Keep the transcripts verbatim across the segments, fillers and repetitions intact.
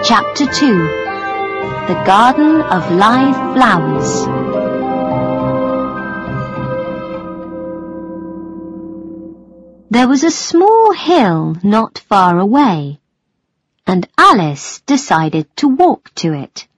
Chapter two. The Garden of Live Flowers. There was a small hill not far away, and Alice decided to walk to it.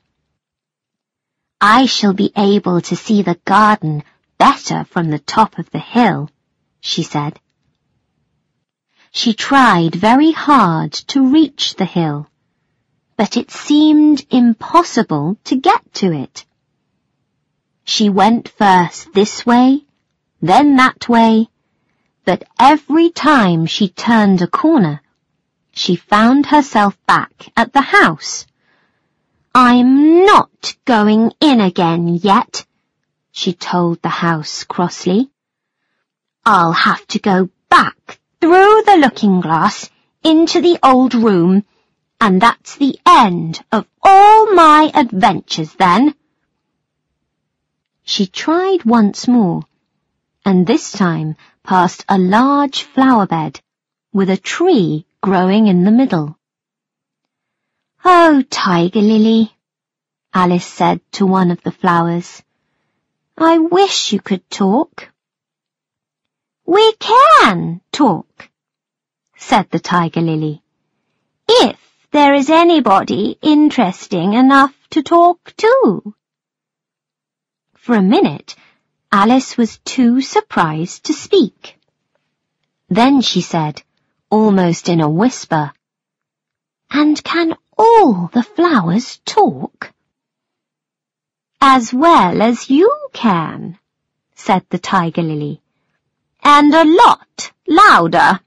I shall be able to see the garden better from the top of the hill, she said. She tried very hard to reach the hill, but it seemed impossible to get to it. She went first this way, then that way, but every time she turned a corner, she found herself back at the house. I'm not going in again yet, she told the house crossly. I'll have to go back through the looking glass into the old room, and that's the end of all my adventures then. She tried once more, and this time past a large flower bed with a tree growing in the middle. Oh, Tiger Lily, Alice said to one of the flowers, I wish you could talk. We can talk, said the Tiger Lily, if there is anybody interesting enough to talk to. For a minute, Alice was too surprised to speak. Then she said, almost in a whisper, And can all the flowers talk? As well as you can, said the Tiger Lily, and a lot louder.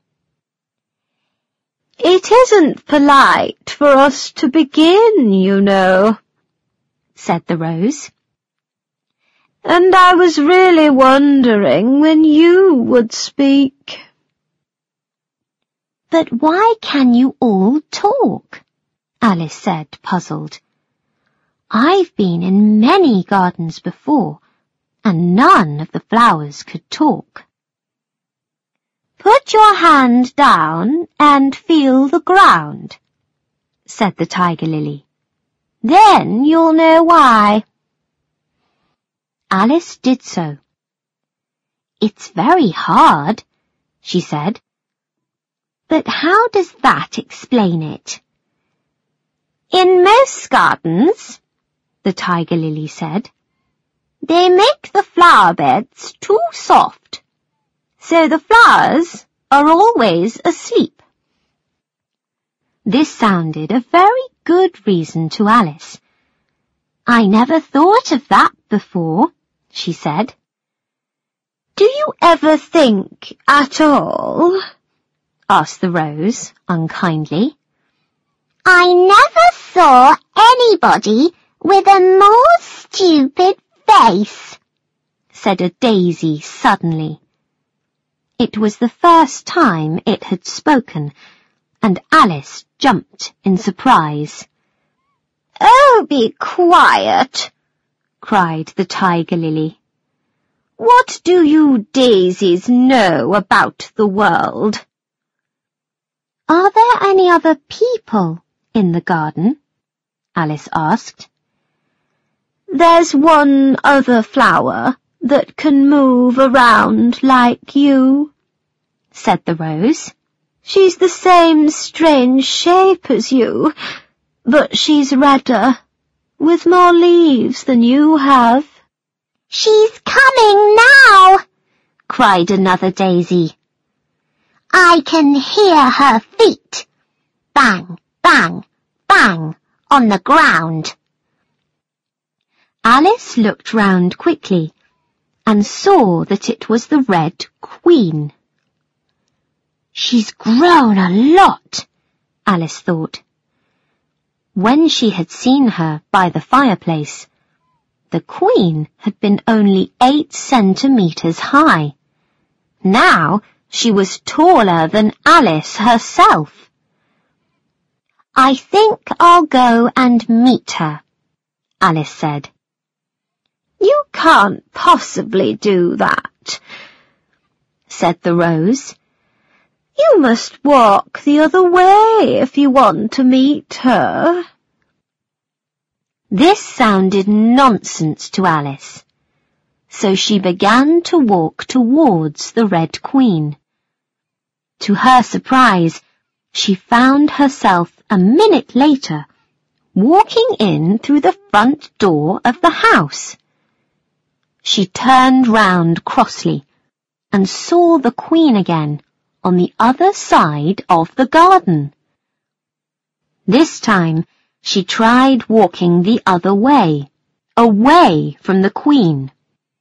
It isn't polite for us to begin, you know, said the Rose. And I was really wondering when you would speak. But why can you all talk? Alice said, puzzled. I've been in many gardens before, and none of the flowers could talk. Put your hand down and feel the ground, said the Tiger Lily. Then you'll know why. Alice did so. It's very hard, she said. But how does that explain it? In most gardens, the Tiger Lily said, they make the flower beds too soft, so the flowers are always asleep. This sounded a very good reason to Alice. I never thought of that before, she said. Do you ever think at all? Asked the Rose unkindly. I never saw anybody with a more stupid face, said a daisy suddenly. It was the first time it had spoken, and Alice jumped in surprise. Oh, be quiet, cried the Tiger Lily. What do you daisies know about the world? Are there any other people in the garden? Alice asked. There's one other flower that can move around like you, said the Rose. She's the same strange shape as you, but she's redder, with more leaves than you have. She's coming now, cried another daisy. I can hear her feet, bang, bang, bang, on the ground. Alice looked round quickly and saw that it was the Red Queen. She's grown a lot, Alice thought. When she had seen her by the fireplace, the Queen had been only eight centimetres high. Now she was taller than Alice herself. I think I'll go and meet her, Alice said. You can't possibly do that, said the Rose. You must walk the other way if you want to meet her. This sounded nonsense to Alice, so she began to walk towards the Red Queen. To her surprise, she found herself a minute later walking in through the front door of the house. She turned round crossly and saw the Queen again on the other side of the garden. This time, she tried walking the other way, away from the Queen.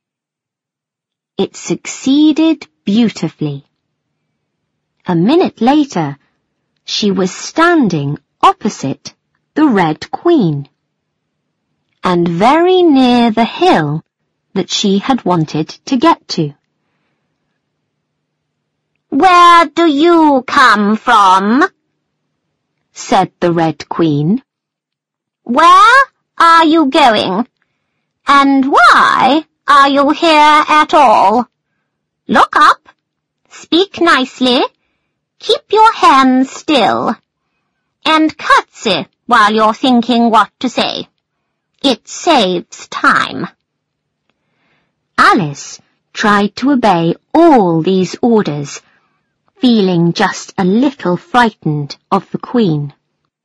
It succeeded beautifully. A minute later, she was standing opposite the Red Queen, and very near the hill that she had wanted to get to. "Where do you come from?" said the Red Queen. "Where are you going? And why are you here at all? Look up, speak nicely, keep your hands still, and curtsy while you're thinking what to say. It saves time." Alice tried to obey all these orders, feeling just a little frightened of the Queen.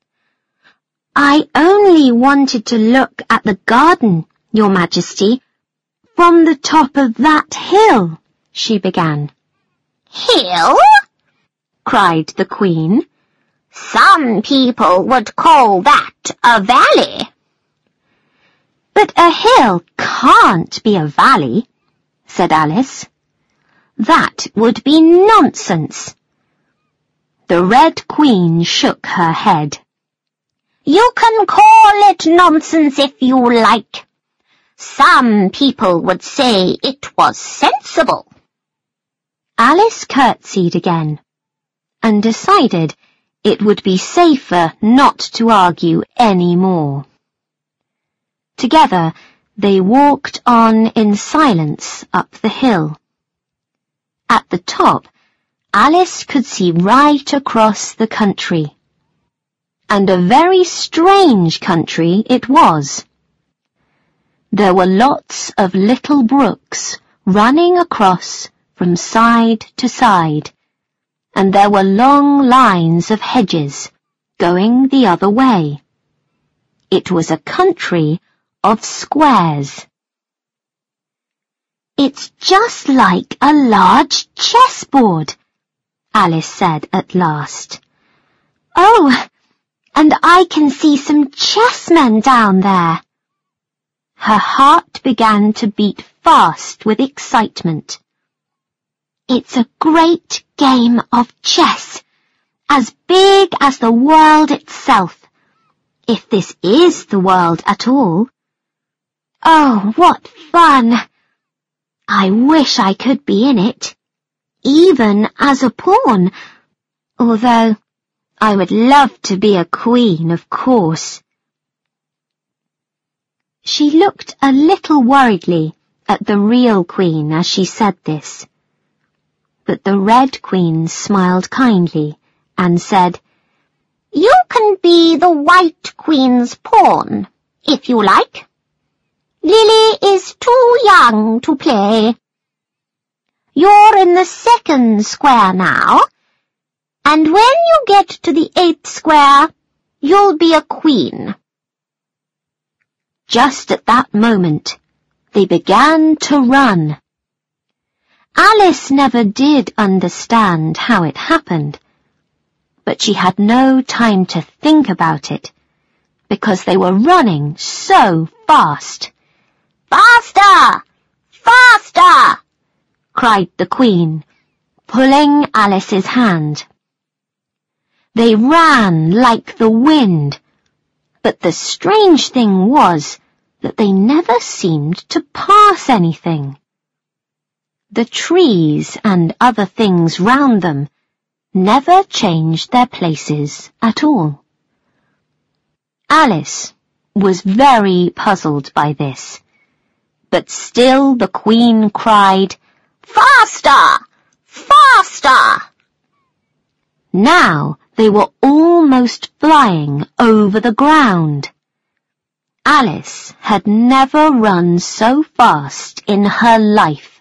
"I only wanted to look at the garden, Your Majesty, from the top of that hill," she began. "Hill?" cried the Queen. "Some people would call that a valley." "But a hill can't be a valley," said Alice. "That would be nonsense." The Red Queen shook her head. "You can call it nonsense if you like. Some people would say it was sensible." Alice curtsied again and decided it would be safer not to argue any more. Together, they walked on in silence up the hill. At the top, Alice could see right across the country. And a very strange country it was. There were lots of little brooks running across from side to side, and there were long lines of hedges going the other way. It was a country of squares. "It's just like a large chessboard," Alice said at last. "Oh, and I can see some chessmen down there." Her heart began to beat fast with excitement. "It's a great game of chess, as big as the world itself, if this is the world at all. Oh, what fun! I wish I could be in it, even as a pawn, although I would love to be a queen, of course." She looked a little worriedly at the real Queen as she said this. But the Red Queen smiled kindly and said, "You can be the White Queen's pawn, if you like. Lily is too young to play. You're in the second square now, and when you get to the eighth square, you'll be a queen." Just at that moment, they began to run. Alice never did understand how it happened, but she had no time to think about it, because they were running so fast. "Faster! Faster!" cried the Queen, pulling Alice's hand. They ran like the wind, but the strange thing was that they never seemed to pass anything. The trees and other things round them never changed their places at all. Alice was very puzzled by this, but still the Queen cried, "Faster! Faster!" Now they were almost flying over the ground. Alice had never run so fast in her life.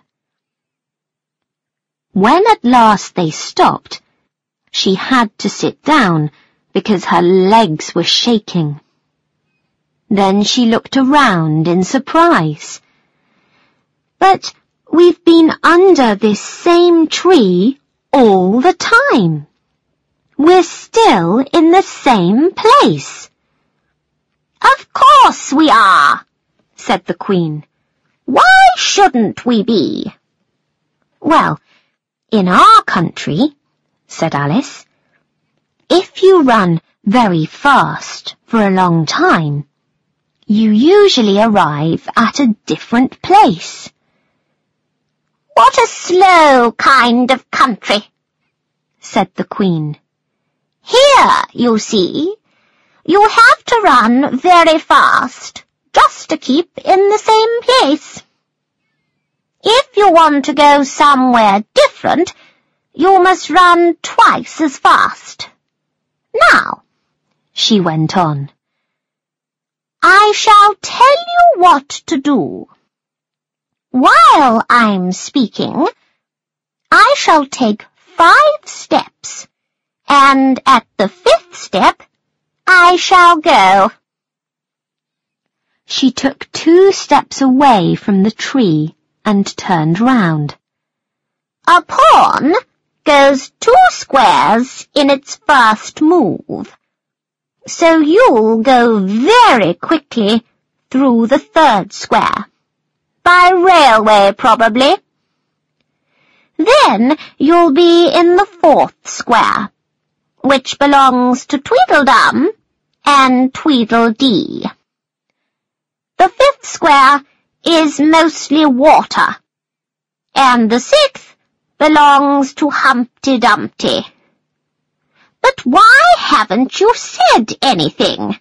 When at last they stopped, she had to sit down because her legs were shaking. Then she looked around in surprise. But we've been under this same tree all the time. We're still in the same place. Of course we are, said the Queen. Why shouldn't we be? Well, in our country, said Alice, if you run very fast for a long time, you usually arrive at a different place. What a slow kind of country, said the Queen. Here, you see, you have to run very fast, just to keep in the same place. If you want to go somewhere different, you must run twice as fast. Now, she went on, I shall tell you what to do. While I'm speaking, I shall take five steps, and at the fifth step, I shall go. She took two steps away from the tree and turned round. A pawn goes two squares in its first move, so you'll go very quickly through the third square. By railway, probably. Then you'll be in the fourth square, which belongs to Tweedledum and Tweedledee. The fifth square is mostly water, and the sixth belongs to Humpty Dumpty. But why haven't you said anything?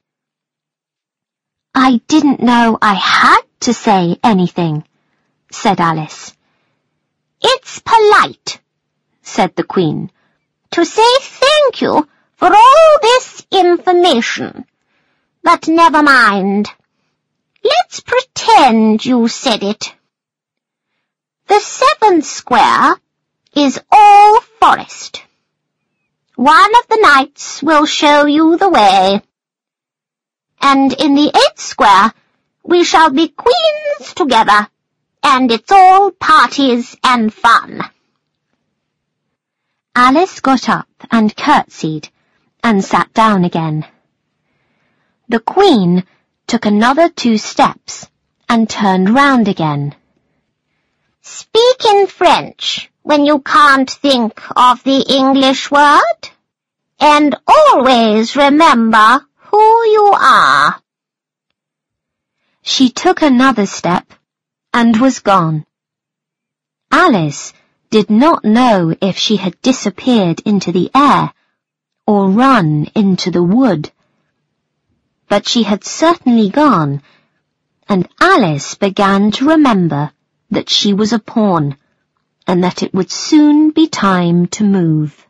I didn't know I had to say anything, said Alice. It's polite, said the Queen, to say thank you for all this information. But never mind. Let's pretend you said it. The seventh square is all forest. One of the knights will show you the way. And in the eighth square, we shall be queens together, and it's all parties and fun. Alice got up and curtsied and sat down again. The Queen took another two steps and turned round again. Speak in French when you can't think of the English word, and always remember who you are. She took another step and was gone. Alice did not know if she had disappeared into the air or run into the wood. But she had certainly gone, and Alice began to remember that she was a pawn, and that it would soon be time to move.